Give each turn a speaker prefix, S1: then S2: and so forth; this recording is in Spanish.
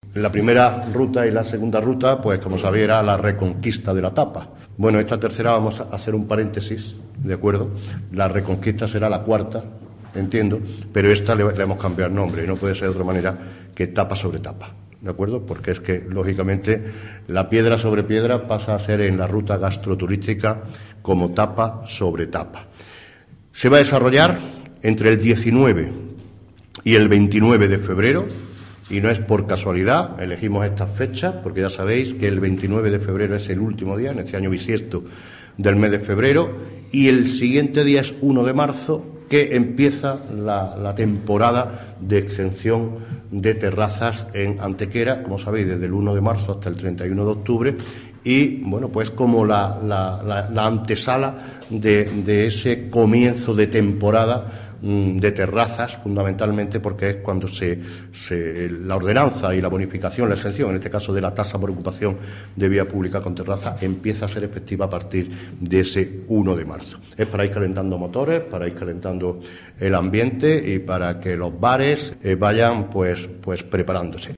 S1: La primera ruta y la segunda ruta, pues como sabéis, era la reconquista de la tapa. Bueno, esta tercera vamos a hacer un paréntesis, ¿de acuerdo? La reconquista será la cuarta, entiendo, pero esta le hemos cambiado el nombre y no puede ser de otra manera que tapa sobre tapa, ¿de acuerdo? Porque es que, lógicamente, la piedra sobre piedra pasa a ser en la ruta gastroturística como tapa sobre tapa. Se va a desarrollar entre el 19 y el 29 de febrero, y no es por casualidad, elegimos estas fechas, porque ya sabéis que el 29 de febrero es el último día, en este año bisiesto del mes de febrero, y el siguiente día es 1 de marzo, que empieza la temporada de exención de terrazas en Antequera, como sabéis, desde el 1 de marzo hasta el 31 de octubre, y, bueno, pues como la antesala de ese comienzo de temporada de terrazas, fundamentalmente porque es cuando la ordenanza y la bonificación, la exención, en este caso de la tasa por ocupación de vía pública con terraza, empieza a ser efectiva a partir de ese 1 de marzo. Es para ir calentando motores, para ir calentando el ambiente y para que los bares vayan pues preparándose.